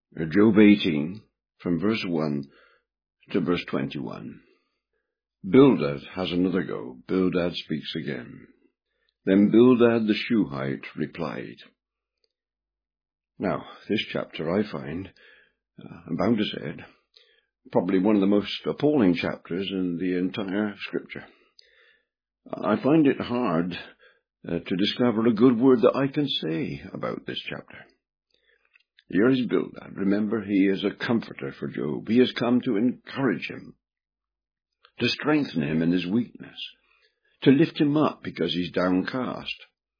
Job 18, from verse 1 to verse 21. Bildad has another go. Bildad speaks again. Then Bildad the Shuhite replied. Now, this chapter I find, I'm bound to say it, probably one of the most appalling chapters in the entire scripture. I find it hard to discover a good word that I can say about this chapter. Here is Bildad. Remember, he is a comforter for Job. He has come to encourage him, to strengthen him in his weakness, to lift him up because he's downcast,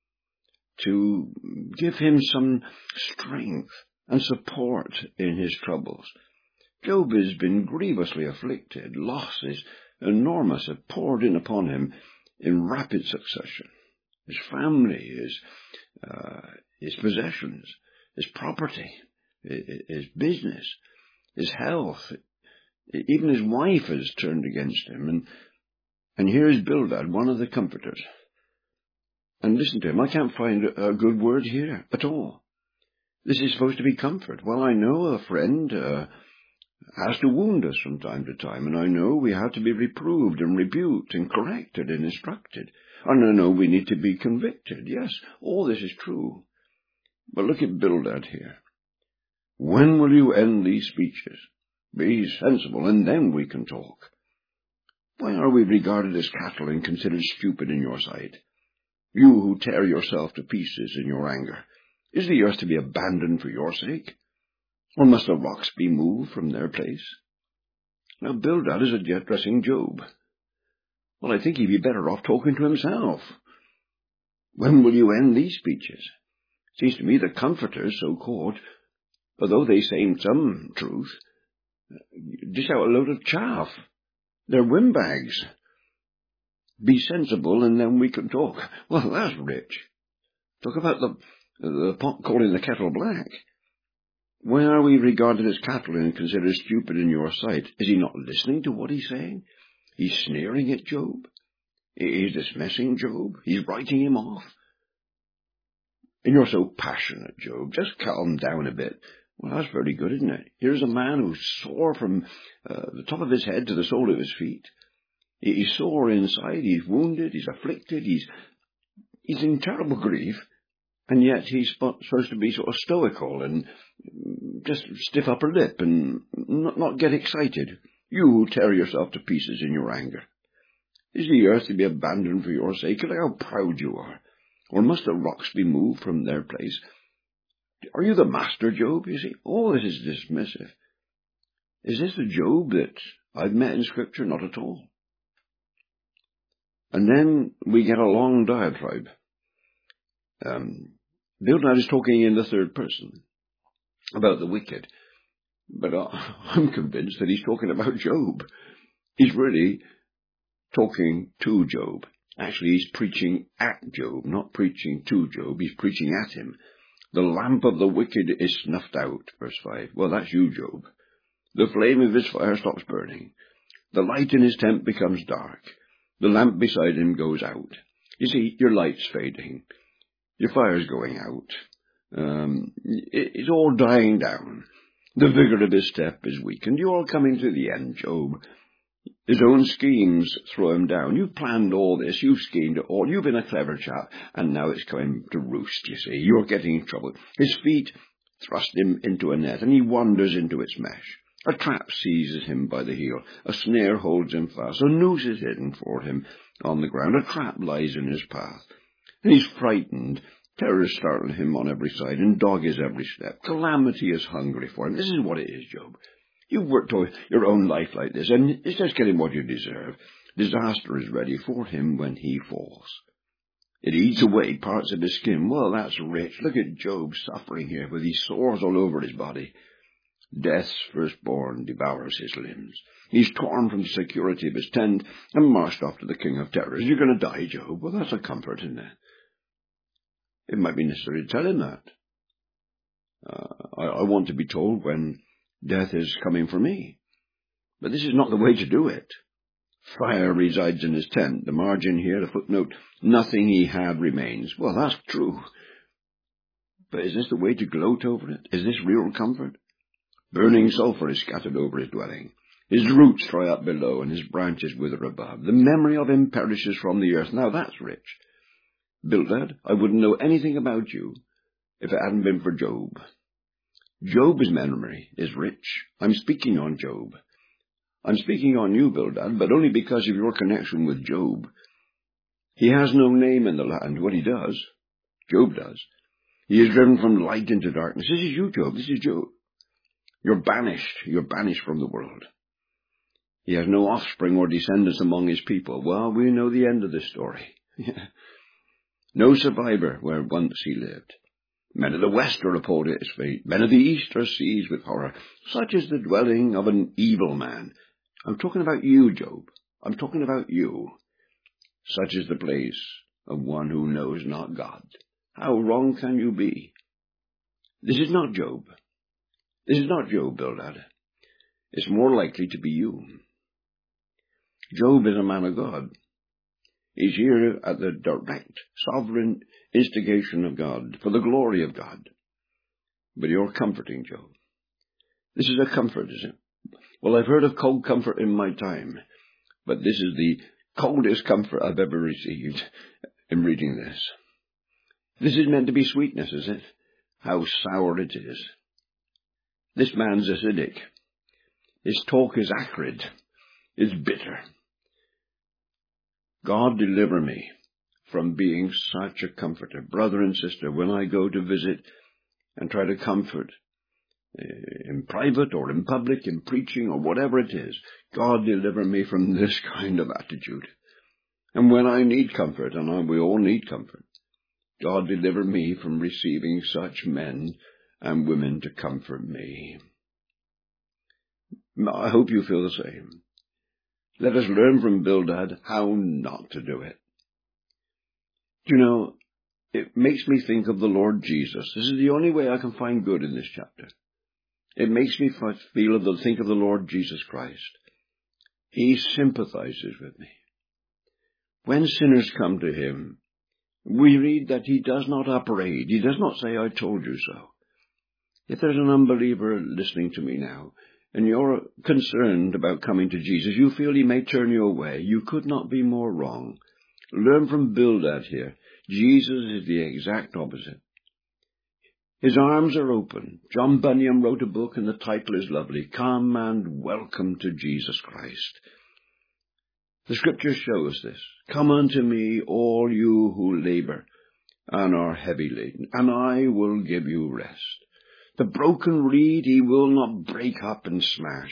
to give him some strength and support in his troubles. Job has been grievously afflicted. Losses enormous have poured in upon him in rapid succession. His family, his possessions, his property, his business, his health, even his wife has turned against him. And here is Bildad, one of the comforters. And listen to him, I can't find a good word here at all. This is supposed to be comfort. Well, I know a friend has to wound us from time to time, and I know we have to be reproved and rebuked and corrected and instructed. And I know we need to be convicted. Yes, all this is true. But look at Bildad here. When will you end these speeches? Be sensible, and then we can talk. Why are we regarded as cattle and considered stupid in your sight? You who tear yourself to pieces in your anger. Is the earth to be abandoned for your sake? Or must the rocks be moved from their place? Now Bildad is addressing Job. Well, I think he'd be better off talking to himself. When will you end these speeches? Seems to me the comforters, so-called, although they say some truth, dish out a load of chaff. They're windbags. Be sensible, and then we can talk. Well, that's rich. Talk about the pot calling the kettle black. Why are we regarded as cattle and considered stupid in your sight? Is he not listening to what he's saying? He's sneering at Job. He's dismissing Job. He's writing him off. And you're so passionate, Job. Just calm down a bit. Well, that's very good, isn't it? Here's a man who's sore from the top of his head to the sole of his feet. He's sore inside. He's wounded. He's afflicted. He's in terrible grief. And yet he's supposed to be sort of stoical and just stiff upper lip and not get excited. You who tear yourself to pieces in your anger. Is the earth to be abandoned for your sake? Look how proud you are. Or must the rocks be moved from their place? Are you the master, Job? You see, all this is dismissive. Is this the Job that I've met in Scripture? Not at all. And then we get a long diatribe. Bildad is talking in the third person about the wicked. But I'm convinced that he's talking about Job. He's really talking to Job. Actually, he's preaching at Job, not preaching to Job. He's preaching at him. The lamp of the wicked is snuffed out, verse 5. Well, that's you, Job. The flame of his fire stops burning. The light in his tent becomes dark. The lamp beside him goes out. You see, your light's fading. Your fire's going out. It's all dying down. The vigor of his step is weakened. You're coming to the end, Job. His own schemes throw him down. You've planned all this. You've schemed it all. You've been a clever chap. And now it's coming to roost, you see. You're getting in trouble. His feet thrust him into a net, and he wanders into its mesh. A trap seizes him by the heel. A snare holds him fast. A noose is hidden for him on the ground. A trap lies in his path. And he's frightened. Terrors startle him on every side and dog his every step. Calamity is hungry for him. This is what it is, Job. You've worked your own life like this, and it's just getting what you deserve. Disaster is ready for him when he falls. It eats away parts of his skin. Well, that's rich. Look at Job suffering here with these sores all over his body. Death's firstborn devours his limbs. He's torn from the security of his tent and marched off to the king of terrors. You're going to die, Job. Well, that's a comfort, isn't it? It might be necessary to tell him that. I want to be told when death is coming for me. But this is not the way to do it. Fire resides in his tent. The margin here, the footnote, nothing he had remains. Well, that's true. But is this the way to gloat over it? Is this real comfort? Burning sulphur is scattered over his dwelling. His roots dry up below, and his branches wither above. The memory of him perishes from the earth. Now that's rich. Bildad, I wouldn't know anything about you if it hadn't been for Job. Job's memory is rich. I'm speaking on Job. I'm speaking on you, Bildad, but only because of your connection with Job. He has no name in the land. What he does, Job does. He is driven from light into darkness. This is you, Job. This is Job. You're banished. You're banished from the world. He has no offspring or descendants among his people. Well, we know the end of this story. No survivor where once he lived. Men of the west are appalled at his fate. Men of the east are seized with horror. Such is the dwelling of an evil man. I'm talking about you, Job. I'm talking about you. Such is the place of one who knows not God. How wrong can you be? This is not Job. This is not Job, Bildad. It's more likely to be you. Job is a man of God. He's here at the direct, sovereign instigation of God, for the glory of God. But you're comforting Job. This is a comfort, isn't it? Well, I've heard of cold comfort in my time, but this is the coldest comfort I've ever received in reading this. This is meant to be sweetness, is it? How sour it is. This man's acidic. His talk is acrid, is bitter. God deliver me from being such a comforter. Brother and sister, when I go to visit and try to comfort in private or in public, in preaching or whatever it is, God deliver me from this kind of attitude. And when I need comfort, and we all need comfort, God deliver me from receiving such men and women to comfort me. I hope you feel the same. Let us learn from Bildad how not to do it. You know, it makes me think of the Lord Jesus. This is the only way I can find good in this chapter. It makes me think of the Lord Jesus Christ. He sympathizes with me. When sinners come to him, we read that he does not upbraid. He does not say, I told you so. If there's an unbeliever listening to me now, and you're concerned about coming to Jesus, you feel he may turn you away, you could not be more wrong. Learn from Bildad here. Jesus is the exact opposite. His arms are open. John Bunyan wrote a book, and the title is lovely. Come and welcome to Jesus Christ. The scriptures show us this. Come unto me, all you who labor and are heavy laden, and I will give you rest. The broken reed he will not break up and smash.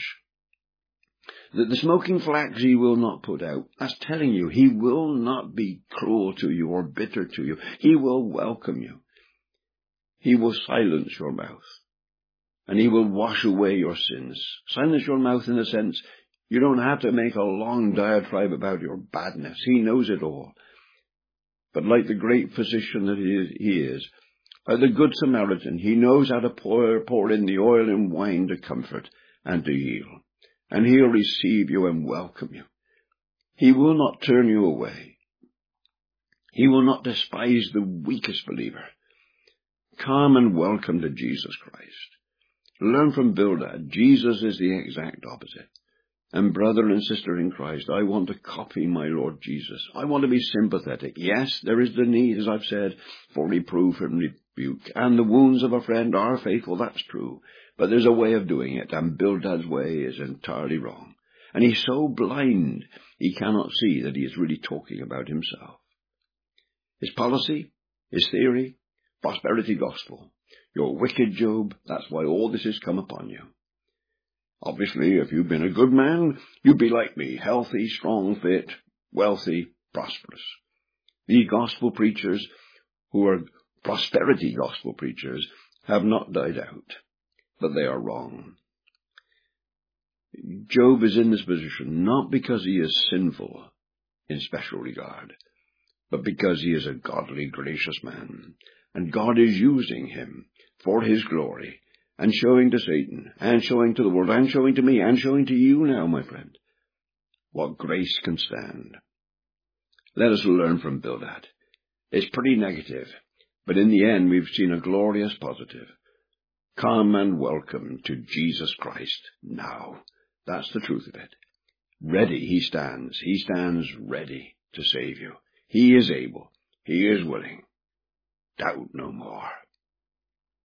The smoking flax he will not put out. That's telling you he will not be cruel to you or bitter to you. He will welcome you. He will silence your mouth, and he will wash away your sins. Silence your mouth in the sense you don't have to make a long diatribe about your badness. He knows it all. But like the great physician that he is, like the Good Samaritan, he knows how to pour in the oil and wine to comfort and to heal. And he'll receive you and welcome you. He will not turn you away. He will not despise the weakest believer. Come and welcome to Jesus Christ. Learn from Bildad. Jesus is the exact opposite. And brother and sister in Christ, I want to copy my Lord Jesus. I want to be sympathetic. Yes, there is the need, as I've said, for reproof and rebuke. And the wounds of a friend are faithful, that's true. But there's a way of doing it, and Bildad's way is entirely wrong. And he's so blind, he cannot see that he is really talking about himself. His policy, his theory, prosperity gospel. You're wicked, Job. That's why all this has come upon you. Obviously, if you've been a good man, you'd be like me, healthy, strong, fit, wealthy, prosperous. These gospel preachers, who are prosperity gospel preachers, have not died out, but they are wrong. Job is in this position not because he is sinful in special regard, but because he is a godly, gracious man, and God is using him for his glory, and showing to Satan, and showing to the world, and showing to me, and showing to you now, my friend, what grace can stand. Let us learn from Bildad. It's pretty negative, but in the end we've seen a glorious positive. Come and welcome to Jesus Christ now. That's the truth of it. Ready he stands. He stands ready to save you. He is able. He is willing. Doubt no more.